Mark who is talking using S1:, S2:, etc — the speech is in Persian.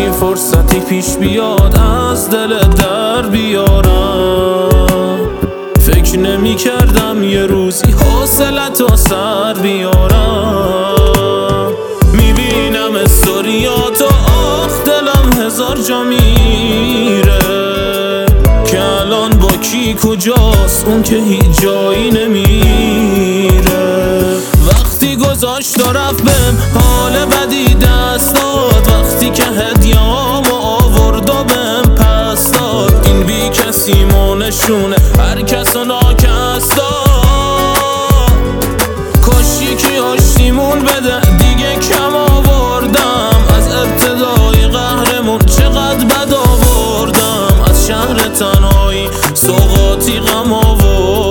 S1: هرچی فرصتی پیش بیاد از دل در بیارم. فکر نمی کردم یه روزی حوصلتو سر بیارم. میبینم استوریاتو آخ دلم هزار جا میره که الان با کی کجاست اون که هیچ جایی نمیره. وقتی گذاشت و رفت بهم حال بدی دست داد، وقتی که هدیه‌امو آورد و بهم پس داد. این بی کسی نشونه هر کس و ناکس داد. کاش یکی آشتیمون بده دیگه کم آوردم. از ابتدای قهرمون چقدر بد آوردم. از شهر تنهایی سوغاتی غم آوردم.